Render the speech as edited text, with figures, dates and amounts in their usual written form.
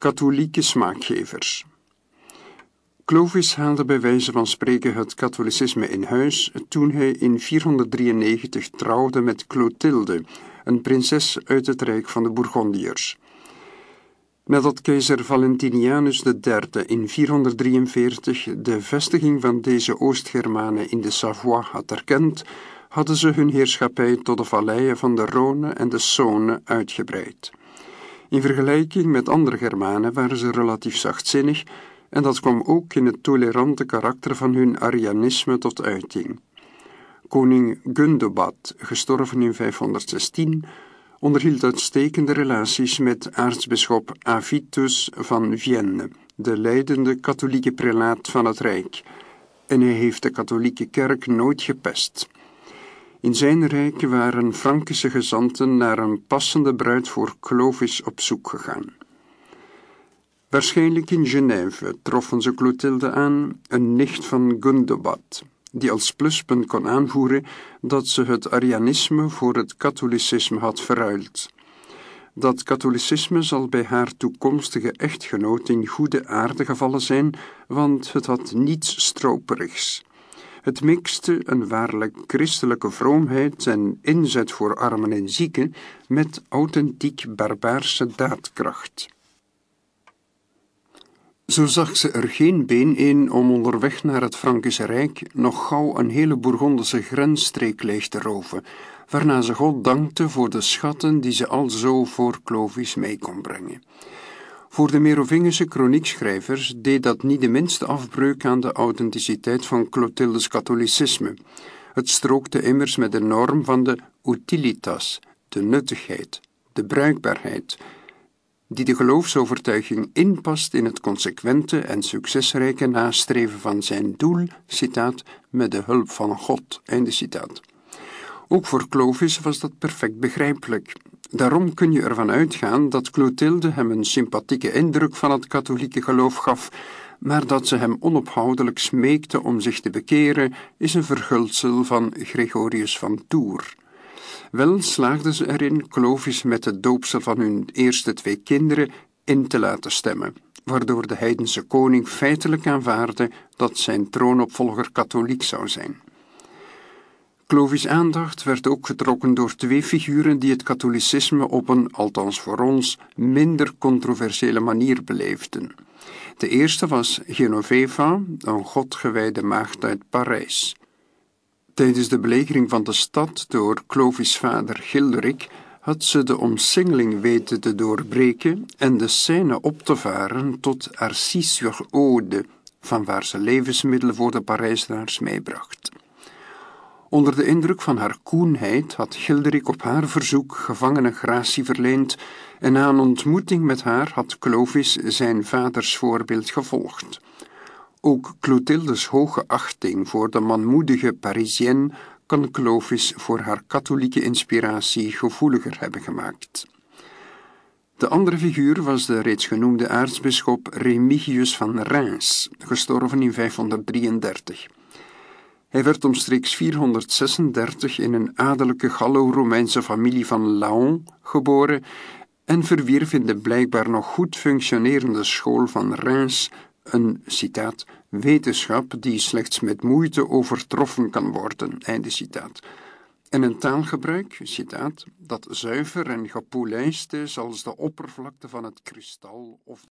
Katholieke smaakgevers. Clovis haalde bij wijze van spreken het katholicisme in huis toen hij in 493 trouwde met Clotilde, een prinses uit het rijk van de Bourgondiërs. Nadat keizer Valentinianus III in 443 de vestiging van deze Oost-Germanen in de Savoie had erkend, hadden ze hun heerschappij tot de valleien van de Rhône en de Saône uitgebreid. In vergelijking met andere Germanen waren ze relatief zachtzinnig en dat kwam ook in het tolerante karakter van hun Arianisme tot uiting. Koning Gundobad, gestorven in 516, onderhield uitstekende relaties met aartsbisschop Avitus van Vienne, de leidende katholieke prelaat van het Rijk, en hij heeft de katholieke kerk nooit gepest. In zijn rijk waren Frankische gezanten naar een passende bruid voor Clovis op zoek gegaan. Waarschijnlijk in Genève troffen ze Clotilde aan, een nicht van Gundobad, die als pluspunt kon aanvoeren dat ze het Arianisme voor het katholicisme had verruild. Dat katholicisme zal bij haar toekomstige echtgenoot in goede aarde gevallen zijn, want het had niets stroperigs. Het mixte een waarlijk christelijke vroomheid en inzet voor armen en zieken met authentiek barbaarse daadkracht. Zo zag ze er geen been in om onderweg naar het Frankische Rijk nog gauw een hele Bourgondische grensstreek leeg te roven, waarna ze God dankte voor de schatten die ze alzo voor Clovis mee kon brengen. Voor de Merovingische kroniekschrijvers deed dat niet de minste afbreuk aan de authenticiteit van Clotildes katholicisme. Het strookte immers met de norm van de utilitas, de nuttigheid, de bruikbaarheid, die de geloofsovertuiging inpast in het consequente en succesrijke nastreven van zijn doel, citaat, met de hulp van God, einde citaat. Ook voor Clovis was dat perfect begrijpelijk. Daarom kun je ervan uitgaan dat Clotilde hem een sympathieke indruk van het katholieke geloof gaf, maar dat ze hem onophoudelijk smeekte om zich te bekeren, is een verguldsel van Gregorius van Tours. Wel slaagde ze erin Clovis met het doopsel van hun eerste 2 kinderen in te laten stemmen, waardoor de heidense koning feitelijk aanvaardde dat zijn troonopvolger katholiek zou zijn. Clovis' aandacht werd ook getrokken door 2 figuren die het katholicisme op een, althans voor ons, minder controversiële manier beleefden. De eerste was Genoveva, een godgewijde maagd uit Parijs. Tijdens de belegering van de stad door Clovis' vader Gilderik had ze de omsingeling weten te doorbreken en de Seine op te varen tot Arcis-sur-Aude, vanwaar ze levensmiddelen voor de Parijzenaars meebracht. Onder de indruk van haar koenheid had Gilderik op haar verzoek gevangene gratie verleend en na een ontmoeting met haar had Clovis zijn vaders voorbeeld gevolgd. Ook Clotildes hoge achting voor de manmoedige Parisienne kan Clovis voor haar katholieke inspiratie gevoeliger hebben gemaakt. De andere figuur was de reeds genoemde aartsbisschop Remigius van Reims, gestorven in 533. Hij werd omstreeks 436 in een adellijke Gallo-Romeinse familie van Laon geboren en verwierf in de blijkbaar nog goed functionerende school van Reims een, citaat, wetenschap die slechts met moeite overtroffen kan worden, einde citaat. En een taalgebruik, citaat, dat zuiver en gepolijst is als de oppervlakte van het kristal of